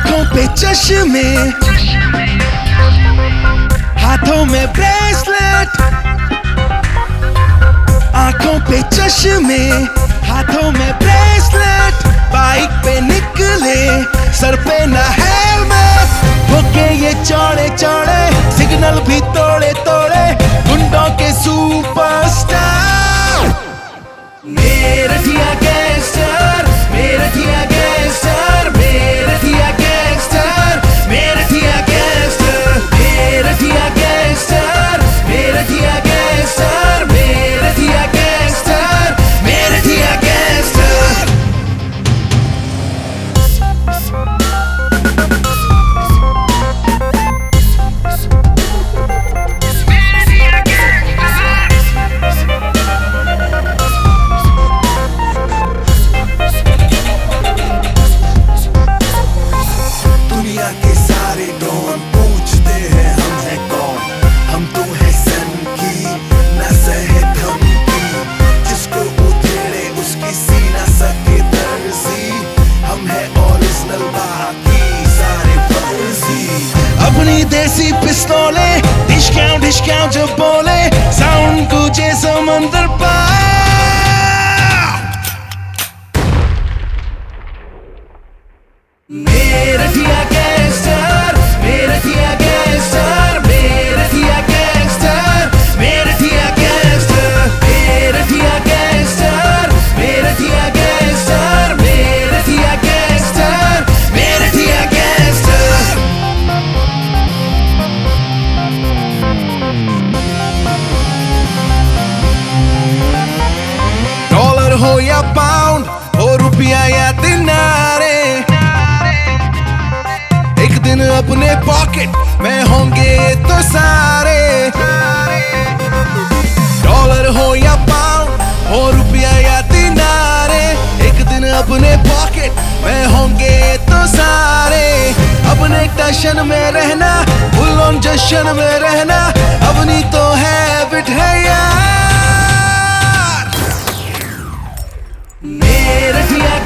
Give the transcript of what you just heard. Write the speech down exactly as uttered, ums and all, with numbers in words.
आंखों पे चश्मे, हाथों में ब्रेसलेट, आंखों पे चश्मे, हाथों में ब्रेसलेट, बाइक पे निकले, सर पे ना हेलमेट, होके ये चौड़े चौड़े, सिग्नल भी तोड़े तोड़े, गुंडों के सुपरस्टार। मेरठिया गैंगस्टर, मेरठिया गैंगस्टर, मेरठिया गैंगस्टर, मेरठिया गैंगस्टर, मेरठिया गैंगस्टर, मेरठिया गैंगस्टर, मेरठिया गैंगस्टर, मेरठिया गैंगस्टर। दुनिया के सारे डॉन पूछते हैं हम हैं कौन, हम तो है सन की न सहे धमकी, जिसको उधेड़े उसकी सीना सके दर्जी, हम है ओरिजिनल बाकी सारे फर्जी। अपनी देसी पिस्तौले ढिशक्यां ढिशक्यां जब बोले, साउंड गूंजे समंदर पार। मेरठिया गैंगस्टर, मेरठिया गैंगस्टर, मेरठिया गैंगस्टर, मेरठिया गैंगस्टर, मेरठिया गैंगस्टर, मेरठिया गैंगस्टर, मेरठिया गैंगस्टर, मेरठिया गैंगस्टर। डॉलर हो या पाउंड, हो रुपया या दिनारे, एक दिन अपने पॉकेट में होंगे तो सारे। डॉलर हो या पाउंड, हो रुपया या दिनारे, एक दिन अपने पॉकेट में होंगे तो सारे। अपने टशन में रहना, फुल ऑन जश्न में रहना, अपनी तो हैबिट है यार। मेरठिया